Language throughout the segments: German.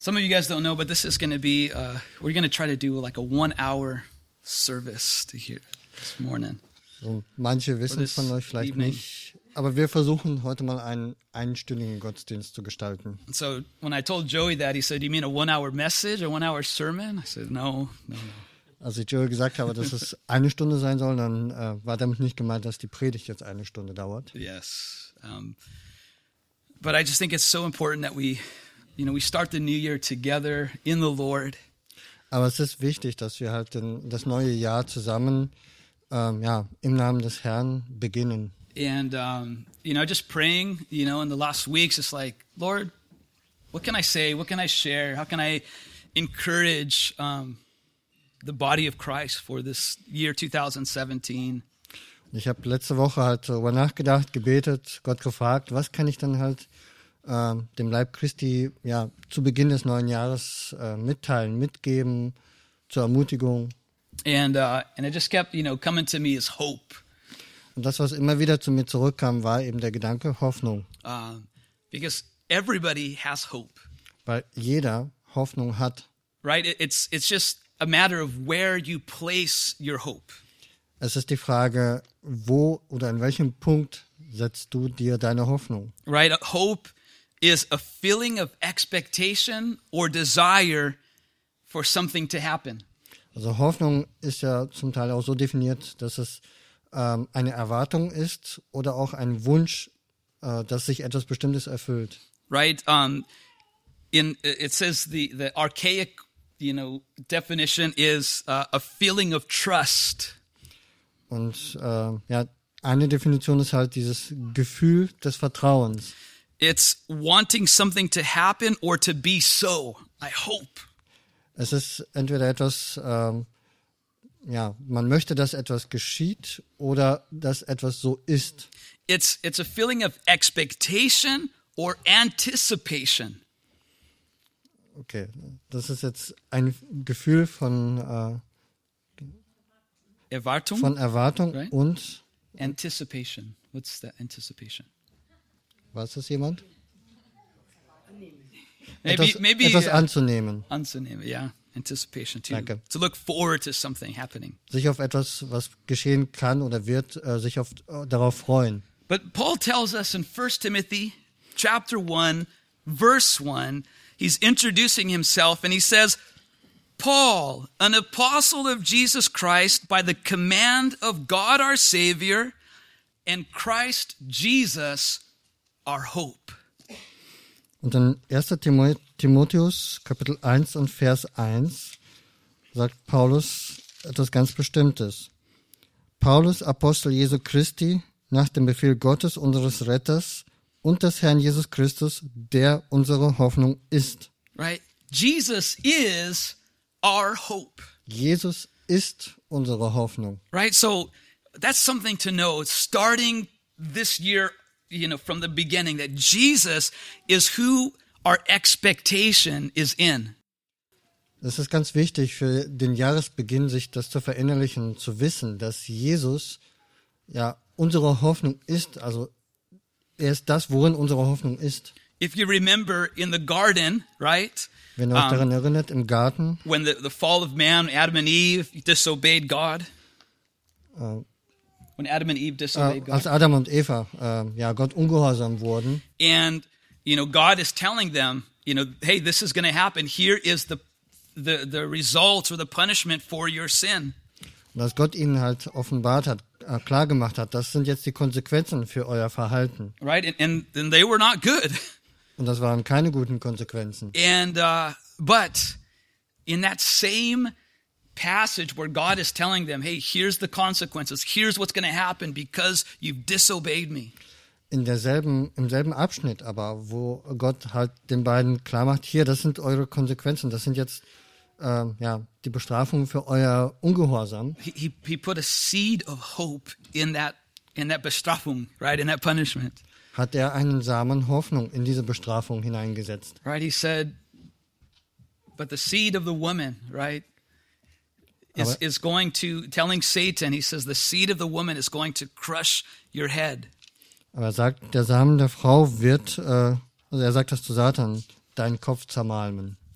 Some of you guys don't know, but this is going to be, we're going to try to do like a 1-hour service to here this morning. So, manche wissen es von euch vielleicht nicht, aber wir versuchen heute mal einen einstündigen Gottesdienst zu gestalten. And so when I told Joey that, he said, "You mean a 1-hour message, a 1-hour sermon?" I said, no. Als ich Joey gesagt habe, dass es eine Stunde sein soll, dann war damit nicht gemeint, dass die Predigt jetzt eine Stunde dauert. Yes. But I just think it's so important that we start the new year together in the Lord. Aber es ist wichtig, dass wir halt das neue Jahr zusammen im Namen des Herrn beginnen. And, just praying, in the last weeks, it's like, Lord, what can I say? What can I share? How can I encourage the body of Christ for this year 2017? Ich habe letzte Woche halt darüber nachgedacht, gebetet, Gott gefragt, was kann ich dann halt dem Leib Christi zu Beginn des neuen Jahres mitteilen, mitgeben, zur Ermutigung. And it just kept, coming to me as hope. Und das, was immer wieder zu mir zurückkam, war eben der Gedanke Hoffnung. Because everybody has hope. Weil jeder Hoffnung hat. Right? It's just a matter of where you place your hope. Es ist die Frage, wo oder an welchem Punkt setzt du dir deine Hoffnung? Right? Hope is a feeling of expectation or desire for something to happen. Also Hoffnung ist ja zum Teil auch so definiert, dass es eine Erwartung ist oder auch ein Wunsch, dass sich etwas Bestimmtes erfüllt. Right? It says the archaic, definition is a feeling of trust. Und eine Definition ist halt dieses Gefühl des Vertrauens. It's wanting something to happen or to be so. I hope. Es ist entweder etwas, man möchte, dass etwas geschieht oder dass etwas so ist. It's a feeling of expectation or anticipation. Okay, das ist jetzt ein Gefühl von Erwartung? Von Erwartung, right? Und Anticipation. What's that anticipation? Weiß das jemand? Maybe etwas anzunehmen. Anzunehmen, yeah. Anticipation. Danke. To look forward to something happening. Sich auf etwas, was geschehen kann oder wird, sich darauf freuen. But Paul tells us in 1 Timothy chapter 1, verse 1, he's introducing himself and he says, Paul, an apostle of Jesus Christ, by the command of God our Savior, and Christ Jesus, our hope. Und in 1. Timotheus, Kapitel 1 und Vers 1, sagt Paulus etwas ganz Bestimmtes. Paulus, Apostel Jesu Christi, nach dem Befehl Gottes, unseres Retters, und des Herrn Jesus Christus, der unsere Hoffnung ist. Right? Jesus is our hope. Jesus ist unsere Hoffnung. Right? So that's something to know. Starting this year, from the beginning, that Jesus is who our expectation is in. Es ist ganz wichtig für den Jahresbeginn, sich das zu verinnerlichen, zu wissen, dass Jesus unsere Hoffnung ist. Also er ist das, worin unsere Hoffnung ist. If you remember in the garden, right? Wenn ihr euch daran erinnert, im Garten, when the fall of man, Adam and Eve disobeyed God. When Adam and Eve disobeyed God. Als Adam und Eva Gott ungehorsam wurden. And God is telling them, hey, this is going to happen. Here is the results or the punishment for your sin. Und dass Gott ihnen halt offenbart hat, klar gemacht hat, das sind jetzt die Konsequenzen für euer Verhalten. Right? And they were not good. Und das waren keine guten Konsequenzen. And but in that same passage where God is telling them, hey, here's the consequences. Here's what's going to happen because you've disobeyed me. Im selben Abschnitt aber, wo Gott halt den beiden klar macht, hier, das sind eure Konsequenzen, das sind jetzt die Bestrafung für euer Ungehorsam. He put a seed of hope in that Bestrafung, right, in that punishment. Hat er einen Samen Hoffnung in diese Bestrafung hineingesetzt. Right, he said, but the seed of the woman, right, is going to, telling Satan, he says, the seed of the woman is going to crush your head. Aber er sagt, der Samen der Frau wird, er sagt das zu Satan, deinen Kopf zermalmen.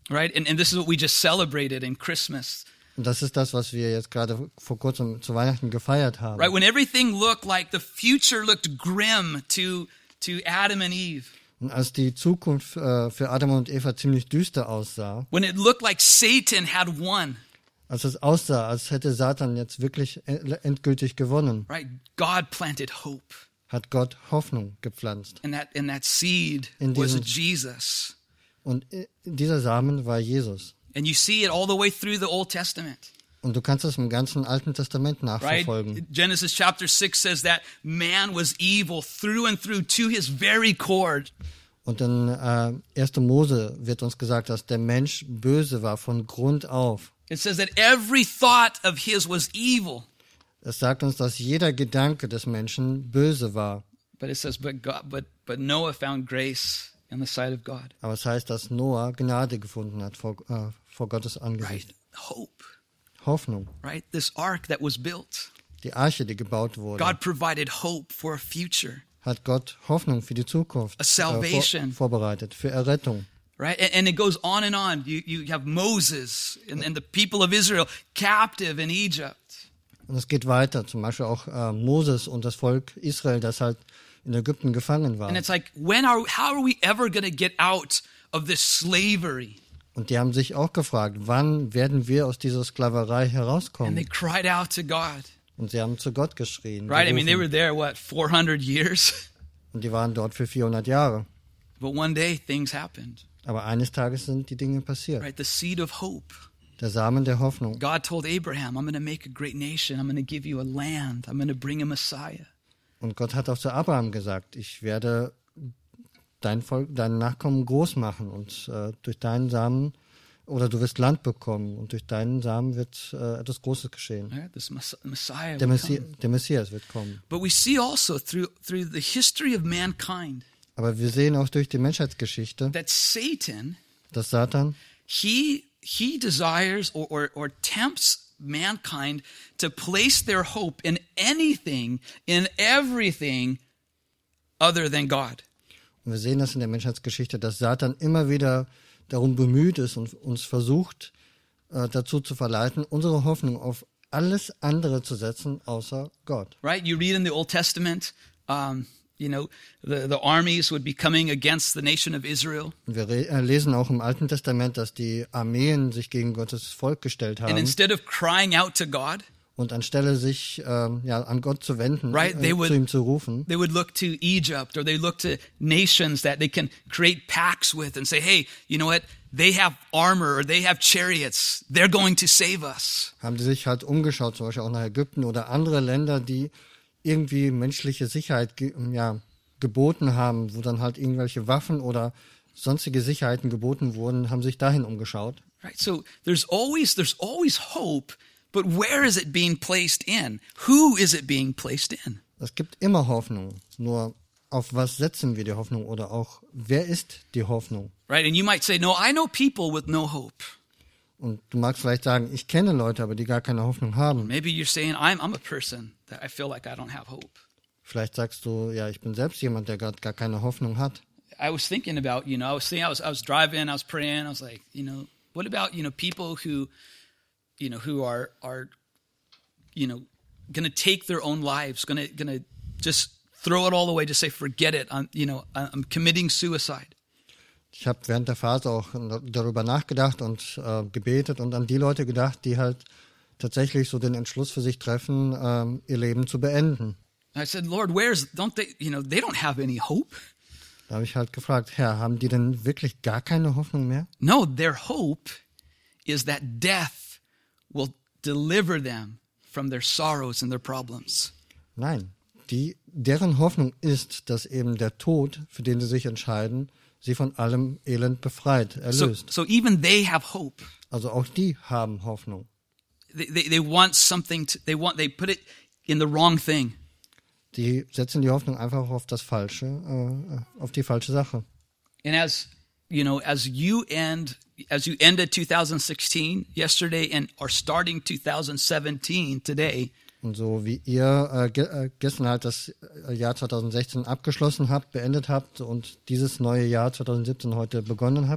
right? And this is what we just celebrated in Christmas, Und das ist das, was wir jetzt gerade vor kurzem zu Weihnachten gefeiert haben. right? When everything looked like the future looked grim to Adam and Eve. Und als die Zukunft für Adam und Eva ziemlich düster aussah, When it looked like Satan had won, als es aussah, als hätte Satan jetzt wirklich endgültig gewonnen, right? God planted hope. hat Gott Hoffnung gepflanzt. And that seed In was diesem- Jesus. Und dieser Samen war Jesus. And you see it all the way through the Old Testament, Und du kannst es im ganzen Alten Testament right? nachverfolgen. Genesis chapter 6 says that man was evil through and through to his very core. Und in 1. Mose wird uns gesagt, dass der Mensch böse war von Grund auf. It says that every thought of his was evil. Es sagt uns, dass jeder Gedanke des Menschen böse war. But it says, but Noah found grace in the sight of God. Aber es heißt, dass Noah Gnade gefunden hat vor Gottes Right? Angesicht. Hope. Hoffnung. Right? This ark that was built. Die Arche, die gebaut wurde, God provided hope for a future. hat Gott Hoffnung für die Zukunft A salvation. vorbereitet, für Errettung. Right? And it goes on and on. You have Moses and the people of Israel captive in Egypt. Und es geht weiter, zum Beispiel auch Moses und das Volk Israel, das halt in Ägypten gefangen war. And it's like, how are we ever going to get out of this slavery? Und die haben sich auch gefragt, wann werden wir aus dieser Sklaverei And they herauskommen? cried out to God. Und sie haben zu Gott geschrien. Right? I mean, they gerufen. were there, 400 years? Und die waren dort für 400 Jahre. But one day things happened. Aber eines Tages sind die Dinge passiert. Right? The seed of hope. Der Samen der Hoffnung. God told Abraham, I'm going to make a great nation. I'm going to give you a land. I'm going to bring a Messiah. Und Gott hat auch zu Abraham gesagt, ich werde dein Volk, deinen Nachkommen groß machen und durch deinen Samen, oder du wirst Land bekommen und durch deinen Samen wird etwas Großes geschehen. Right? This Messiah Der, will come. der Messias wird kommen. But we see also through the history of mankind Aber wir sehen auch durch die Menschheitsgeschichte, that Satan, dass Satan, he desires or tempts mankind to place their hope in anything, in everything other than God. und wir sehen das in der Menschheitsgeschichte, dass Satan immer wieder darum bemüht ist und uns versucht, dazu zu verleiten, unsere Hoffnung auf alles andere zu setzen, außer Gott. Right? You read in the Old Testament, the armies would be coming against the nation of Israel. Und wir lesen auch im Alten Testament, dass die Armeen sich gegen Gottes Volk gestellt And haben instead of crying out to God, und anstelle sich an Gott zu wenden, Right, they would- zu ihm zu rufen, they would look to Egypt or they look to nations that they can create pacts with and say, hey, you know what? They have armor or they have chariots. They're going to save us. haben die sich halt umgeschaut, zum Beispiel auch nach Ägypten oder andere Länder, die irgendwie menschliche Sicherheit geboten haben, wo dann halt irgendwelche Waffen oder sonstige Sicherheiten geboten wurden, haben sich dahin umgeschaut. Right? So there's always hope, but where is it being placed in? Who is it being placed in? Es gibt immer Hoffnung, nur auf was setzen wir die Hoffnung oder auch wer ist die Hoffnung? Right? And you might say, no, I know people with no hope. Und du magst vielleicht sagen, ich kenne Leute, aber die gar keine Hoffnung haben. Maybe you're saying, I'm a person that I feel like I don't have hope. Vielleicht sagst du, ja, ich bin selbst jemand, der gerade gar keine Hoffnung hat. I was thinking about, I was driving, I was praying, I was like, what about, people who are going to take their own lives, going to just throw it all away, just say, forget it, I'm committing suicide. Ich habe während der Phase auch darüber nachgedacht und gebetet und an die Leute gedacht, die halt tatsächlich so den Entschluss für sich treffen, ihr Leben zu beenden. I said, Lord, they don't have any hope. Da habe ich halt gefragt, Herr, haben die denn wirklich gar keine Hoffnung mehr? No, their hope is that death will deliver them from their sorrows and their problems. Nein, deren Hoffnung ist, dass eben der Tod, für den sie sich entscheiden, sie von allem Elend befreit, erlöst. So even they have hope. Also auch die haben Hoffnung. They want something. They put it in the wrong thing. Die setzen die Hoffnung einfach auf das Falsche, auf die falsche Sache. And as you ended 2016 yesterday and are starting 2017 today, Und so wie ihr gestern halt das Jahr 2016 abgeschlossen habt, beendet habt und dieses neue Jahr 2017 heute begonnen habt,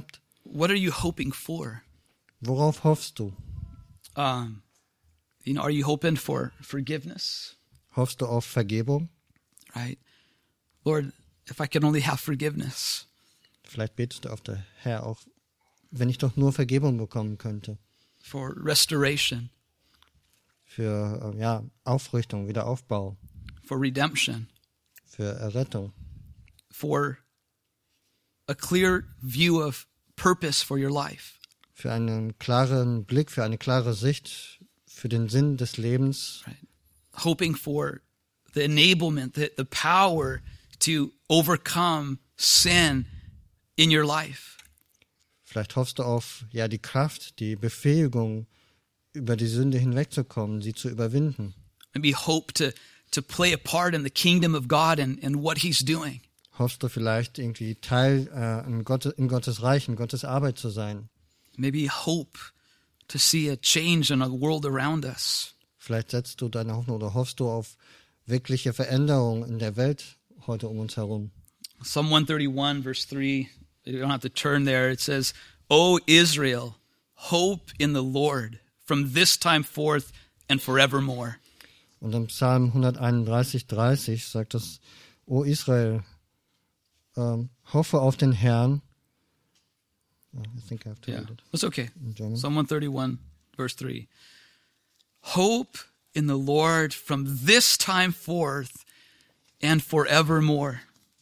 what are you hoping for? Worauf hoffst du? Are you hoping for forgiveness? Hoffst du auf Vergebung? Right? Lord, if I can only have forgiveness. Vielleicht betest du auf der Herr auch, wenn ich doch nur Vergebung bekommen könnte. For restoration. Für Aufrichtung, Wiederaufbau. For redemption. Für Errettung. For a clear view of purpose for your life. Für einen klaren Blick, für eine klare Sicht, für den Sinn des Lebens. Right. Hoping for the enablement, the power to overcome sin in your life. Vielleicht hoffst du auf die Kraft, die Befähigung, über die Sünde hinwegzukommen, sie zu überwinden. Maybe hope to play a part in the kingdom of God and what He's doing. Hoffst du vielleicht irgendwie Teil in Gottes Reich, in Gottes Arbeit zu sein? Maybe hope to see a change in the world around us. Vielleicht setzt du deine Hoffnung oder hoffst du auf wirkliche Veränderung in der Welt heute um uns herum. Psalm 131, verse 3, you don't have to turn there. It says, O Israel, hope in the Lord from this time forth and forevermore. Und im Psalm 131,30 sagt es, O Israel, hoffe auf den Herrn. I think I have to read it. That's okay. In German. Psalm 131, verse 3. Hope in the Lord from this time forth and forevermore.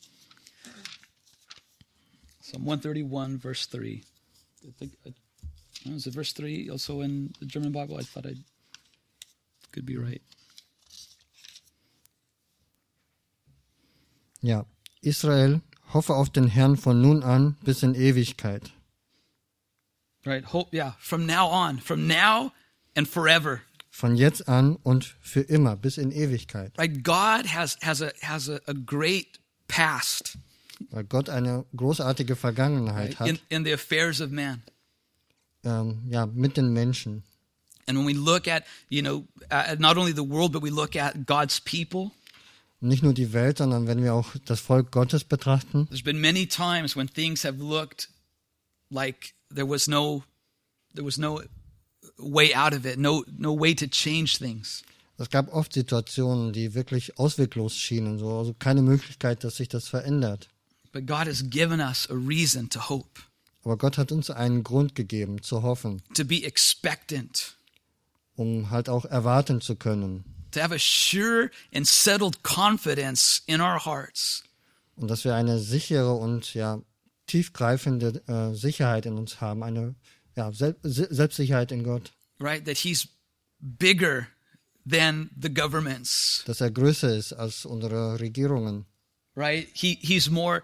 Psalm 131, verse 3. Is it verse 3 also in the German Bible? I thought I could be right. Ja, Israel, hoffe auf den Herrn von nun an bis in Ewigkeit. Right, hope, from now on, from now and forever. Von jetzt an und für immer, bis in Ewigkeit. Right, God has a great past. Weil Gott eine großartige Vergangenheit hat. In the affairs of man. Mit den Menschen. And when we look at, not only the world, but we look at God's people. Nicht nur die Welt, sondern wenn wir auch das Volk Gottes betrachten. There's been many times when things have looked like there was no way out of it, no way to change things. Es gab oft Situationen, die wirklich ausweglos schienen, also keine Möglichkeit, dass sich das verändert. But God has given us a reason to hope. Aber Gott hat uns einen Grund gegeben, zu hoffen. To be expectant. Um halt auch erwarten zu können. To have a sure and settled confidence in our hearts. Und dass wir eine sichere und tiefgreifende Sicherheit in uns haben, eine Selbstsicherheit in Gott. Right, that He's bigger than the governments. Dass er größer ist als unsere Regierungen. Right, He's more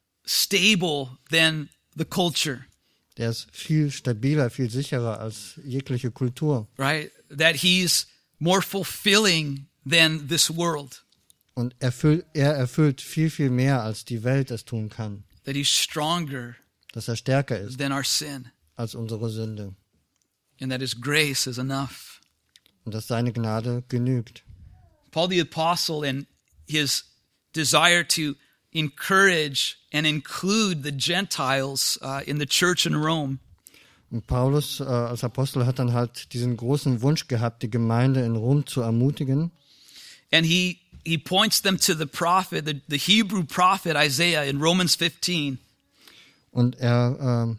stable than the culture. Der ist viel stabiler, viel sicherer als jegliche Kultur. Right, that He's more fulfilling than this world. Und er erfüllt viel, viel mehr, als die Welt es tun kann. That He's stronger dass er stärker ist than our sin. Als unsere Sünde. And that His grace is enough. Und dass seine Gnade genügt. Paul the Apostle, in his desire to encourage and include the Gentiles in the church in Rome. Und Paulus als Apostel hat dann halt diesen großen Wunsch gehabt, die Gemeinde in Rom zu ermutigen. And he points them to the prophet, the Hebrew prophet Isaiah in Romans 15. Und er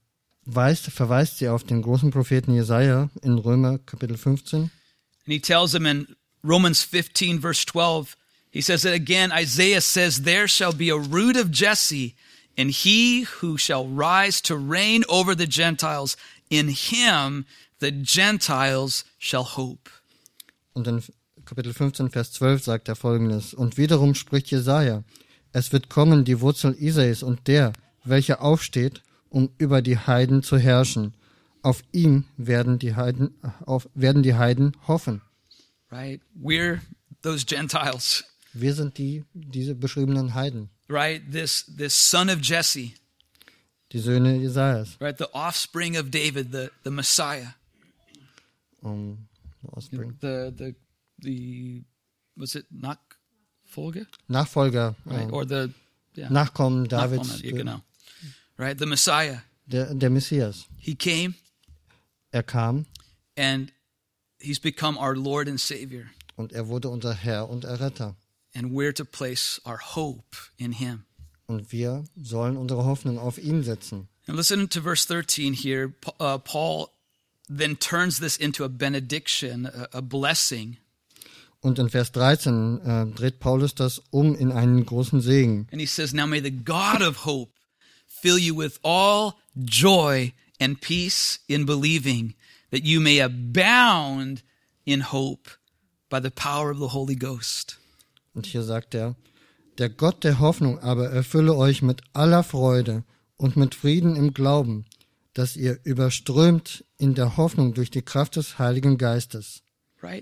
verweist sie auf den großen Propheten Jesaja in Römer Kapitel 15. And he tells them in Romans 15 verse 12, he says that again, Isaiah says, there shall be a root of Jesse, and he who shall rise to reign over the Gentiles, in him the Gentiles shall hope. Und in Kapitel 15, Vers 12 sagt er Folgendes. Und wiederum spricht Jesaja, es wird kommen die Wurzel Isais und der, welcher aufsteht, um über die Heiden zu herrschen. Auf ihm werden die Heiden hoffen. Right? We're those Gentiles. Wir sind diese beschriebenen Heiden. Right? This son of Jesse. Die Söhne Jesajas. Right? The offspring of David, the Messiah. Offspring. The was it Nachfolger? Nachfolger. Right? Or the Nachkommen Davids. Nachkommen, genau. Right? The Messiah. der Messias. He came Er kam and he's become our Lord and Savior. und er wurde unser Herr und Erretter. And we're to place our hope in him. Und wir sollen unsere Hoffnung auf ihn setzen. And listen to verse 13 here. Paul then turns this into a benediction, a blessing. Und in Vers 13 dreht Paulus das um in einen großen Segen. And he says, now may the God of hope fill you with all joy and peace in believing, that you may abound in hope by the power of the Holy Ghost. Und hier sagt er, der Gott der Hoffnung aber erfülle euch mit aller Freude und mit Frieden im Glauben, dass ihr überströmt in der Hoffnung durch die Kraft des Heiligen Geistes. Right?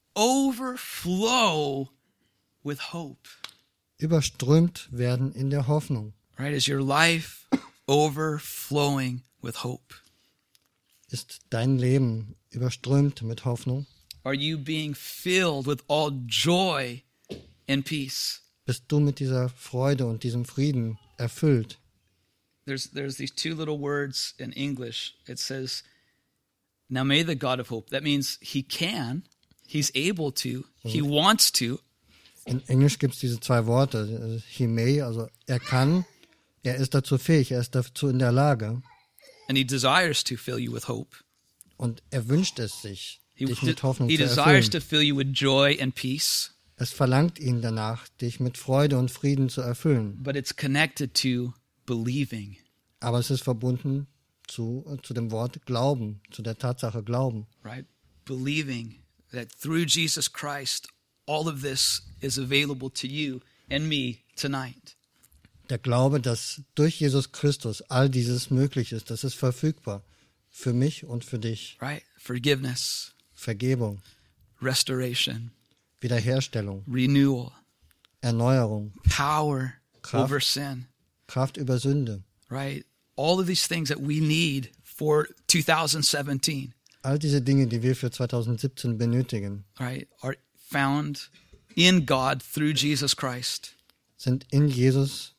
Overflow with hope. Überströmt werden in der Hoffnung. Right? Is your life overflowing with hope? Ist dein Leben überströmt mit Hoffnung? Are you being filled with all joy and peace? Bist du mit dieser Freude und diesem Frieden erfüllt? There's these two little words in English. It says, now may the God of hope. That means he can, he's able to, he wants to. In Englisch gibt es diese zwei Worte, he may, also er kann, er ist dazu fähig, er ist dazu in der Lage And he desires to fill you with hope. und er wünscht es sich, dich mit Hoffnung He zu desires erfüllen. to fill you with joy and peace, Es verlangt ihn danach, dich mit Freude und Frieden zu erfüllen. but it's connected to believing. Aber es ist verbunden zu dem Wort Glauben, zu der Tatsache Glauben. Right? Believing that through Jesus Christ, all of this is available to you and me tonight. Der Glaube, dass durch Jesus Christus all dieses möglich ist, das ist verfügbar für mich und für dich. Right? Forgiveness, Vergebung, restoration, Wiederherstellung, renewal, Erneuerung, power Kraft. over sin. Kraft über Sünde. Right? All of these things that we need for 2017, All diese Dinge, die wir für 2017 benötigen, right, are found in God through Jesus Christ. sind in Jesus,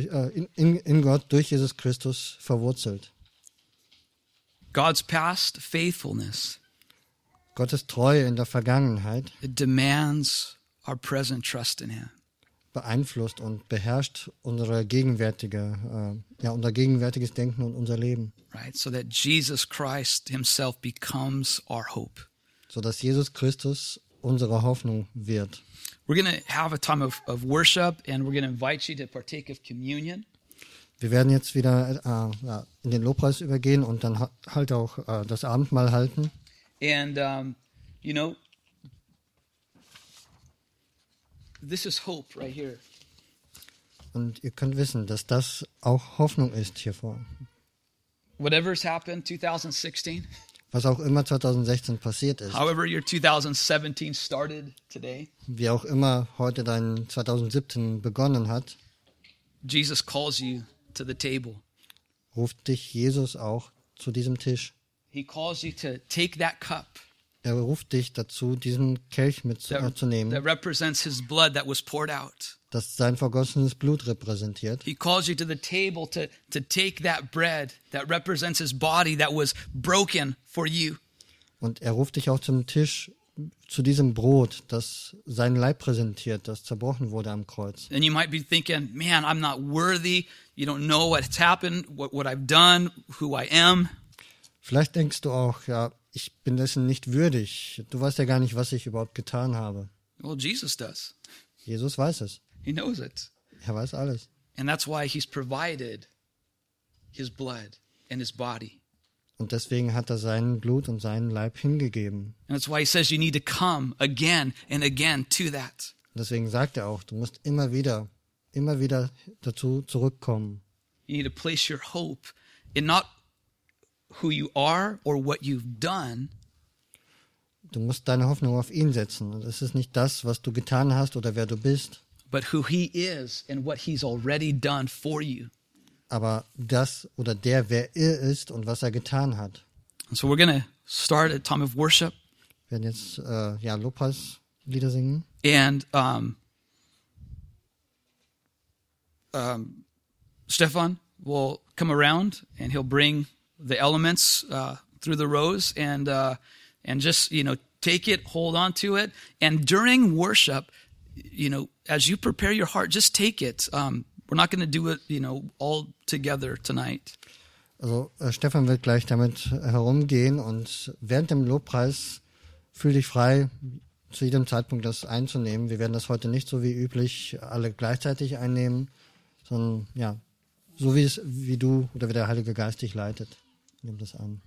in Gott durch Jesus Christus verwurzelt. God's past faithfulness, Gottes Treue in der Vergangenheit it demands our present trust in him. beeinflusst und beherrscht unser gegenwärtiges Denken und unser Leben, Right? So that Jesus Christ himself becomes our hope. sodass Jesus Christus unsere Hoffnung wird. We're going to have a time of worship, and we're going to invite you to partake of communion. Wir werden jetzt wieder in den Lobpreis übergehen und dann halt auch das Abendmahl halten. And, this is hope right here. Und ihr könnt wissen, dass das auch Hoffnung ist hiervor. Whatever's happened 2016, Was auch immer 2016 passiert ist, however your 2017 started today, wie auch immer heute dein 2017 begonnen hat, Jesus calls you to the table. ruft dich Jesus auch zu diesem Tisch. He calls you to take that cup Er ruft dich dazu, diesen Kelch mitzunehmen, that represents his blood that was poured out. das sein vergossenes Blut repräsentiert. He calls you to the table to take that bread that represents his body that was broken for you. Und er ruft dich auch zum Tisch, zu diesem Brot, das sein Leib präsentiert, das zerbrochen wurde am Kreuz. And you might be thinking, man, I'm not worthy. You don't know what's happened, what I've done, who I am. Vielleicht denkst du auch, ja, ich bin dessen nicht würdig. Du weißt ja gar nicht, was ich überhaupt getan habe. Well, Jesus does. Jesus weiß es. He knows it. Er weiß alles. And that's why he's provided his blood and his body. Und deswegen hat er sein Blut und seinen Leib hingegeben. And that's why he says you need to come again and again to that. Deswegen sagt er auch, du musst immer wieder dazu zurückkommen. You need to place your hope in not who you are or what you've done, Du musst deine Hoffnung auf ihn setzen. Und es ist nicht das, was du getan hast oder wer du bist, but who he is and what he's already done for you. aber das oder der, wer er ist und was er getan hat. And so we're going to start a time of worship. Wir werden jetzt Lobpreislieder singen. And Stefan, will come around and he'll bring the elements through the rows and just, take it, hold on to it. And during worship, as you prepare your heart, just take it. We're not going to do it, all together tonight. Also Stefan wird gleich damit herumgehen und während dem Lobpreis fühl dich frei, zu jedem Zeitpunkt das einzunehmen. Wir werden das heute nicht so wie üblich alle gleichzeitig einnehmen, sondern ja, so wie du oder wie der Heilige Geist dich leitet. Nimm das an.